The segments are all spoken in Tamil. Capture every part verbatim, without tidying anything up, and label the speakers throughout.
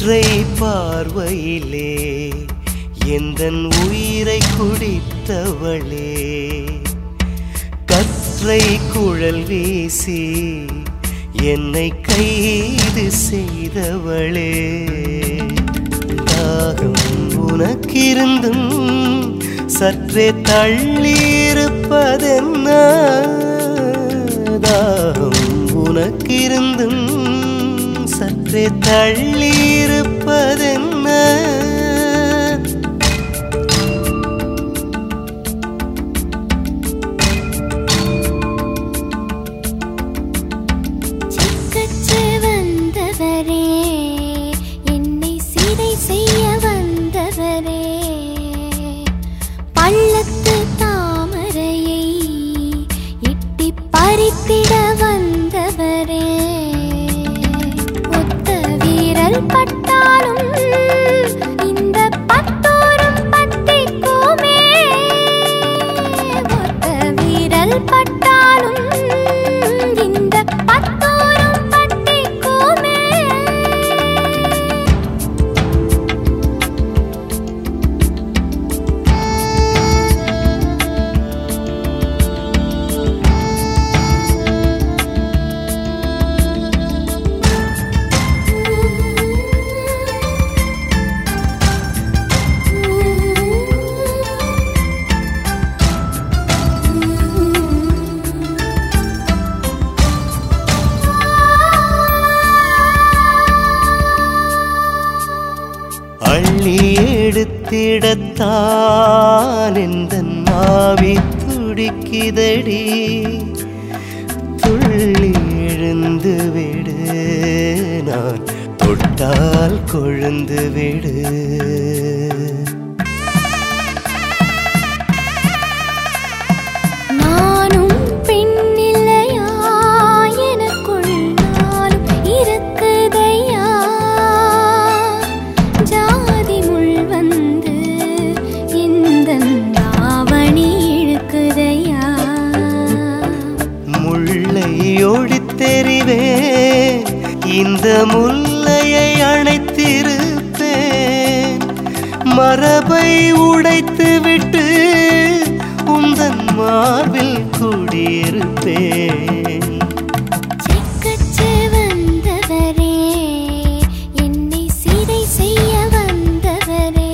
Speaker 1: ஒற்றை பார்வையிலே எந்தன் உயிரை குடித்தவளே, கற்றை குழல் வீசி என்னை கைது செய்தவளே, தாகம் உனக்கிருந்தும் சற்றே தள்ளியிருப்பதென்ன, தாகம் உனக்கிருந்தும் சற்றே தள்ளியிருப்பதென்ன,
Speaker 2: சிக்கச்சு வந்தவரே என்னை சிறை செய்ய வந்தவரே, பள்ளத்து தாமரையை எட்டி பறித்திட வந்தவரே, ஒத்த வீரல் பட்டாலும் இந்த பத்தோரும் பத்திக்குமே, ஒத்த வீரல் பட்டாலும் இந்த பத்தோரும் பத்திக்குமே.
Speaker 1: அள்ளி எடுத்திடத்தான் எந்தன் ஆவி துடிக்குதடி, துள்ளி எழுந்து விடு நான் தொட்டால் கொழுந்து விடு,
Speaker 2: நானும் பெண்ணில்லையா எனக்குள் நானும் இருக்குதையா, ஜாதி முள் வந்து எந்தன் தாவணி இழுக்குதையா,
Speaker 1: முல்லை ஒழித்தெறிவேன் இந்த முல்லையை அணைத்திருப்பேன், மரபை உடைத்து விட்டு உந்தன் மார்பில் குடியிருப்பேன்.
Speaker 2: சிக்கச்சு வந்தவரே என்னை சிறை செய்ய வந்தவரே,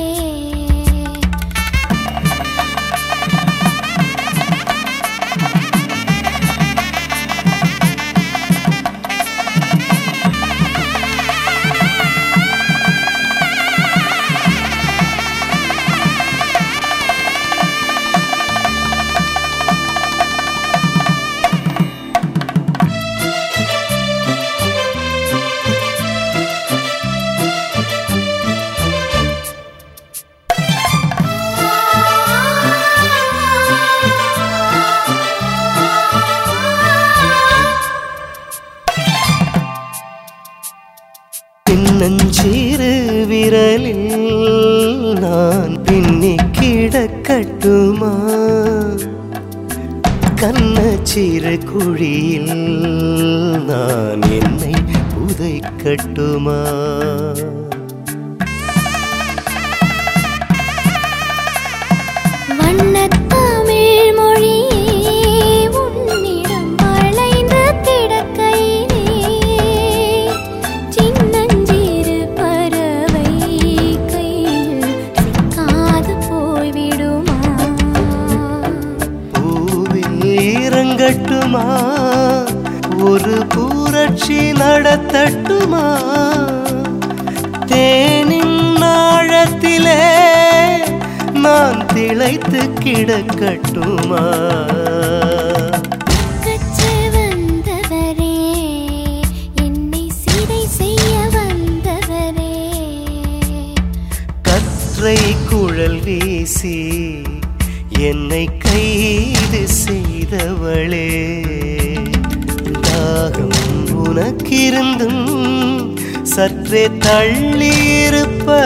Speaker 1: பின்னஞ்சிறு விரலில் நான் பின்னி கிடக்கட்டுமா, கண்ணச்சிறு குழியில் நான் என்னை புதைக்கட்டுமா,
Speaker 2: வண்ணத்தமிழ் மொழியே உன்னிடம் வளைந்து கிடக்கையிலே, சின்னஞ்சிறு பறவை கையில் சிக்காது போய்விடுமா,
Speaker 1: பூவில் இறங்கட்டுமா ஒரு புரட்சி நடத்தட்டுமா, தேனின் ஆழத்திலே நான் திளைத்து கிடக்கட்டுமா,
Speaker 2: சிக்கச்சு வந்தவரே என்னை சிறை செய்ய வந்தவரே,
Speaker 1: கற்றை குழல் வீசி என்னை கைது செய்தவளே, தாகம் உனக்கிருந்தும் சற்றே தள்ளியிருப்பதென்ன,